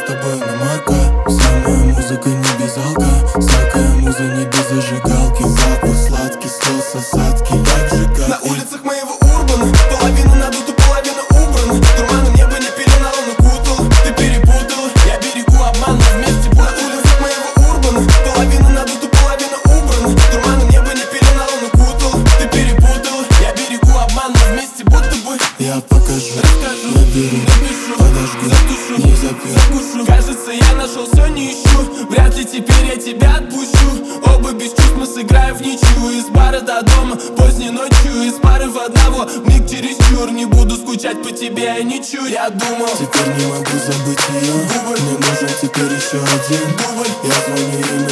тобой на мака. Вся моя музыка не без алка, всякая муза не без зажигалки. Запах сладкий, слез осадки, так же как на улицах моего урбана. Половина надута, половина убрана. Дурманом небо не пеленал, он укутал. Ты перепутала, я берегу обман, но вместе будто. На улицах моего урбана. Половина надута, половина убрана. Дурманом небо не пеленал, он укутал. Ты перепутала, я берегу обман, но вместе будто бы. я покажу, наберу, подожгу, затушу, не запью, закушу. Кажется, я нашел все, не ищу. Вряд ли теперь я тебя отпущу. Оба без чувств, мы сыграем в ничью. Из бара до дома, поздней ночью. Из пары в одного, миг чересчур. Не буду скучать по тебе, я не чую. Я думал, теперь не могу забыть ее. Мне нужен теперь еще один. дубль. Я звоню ему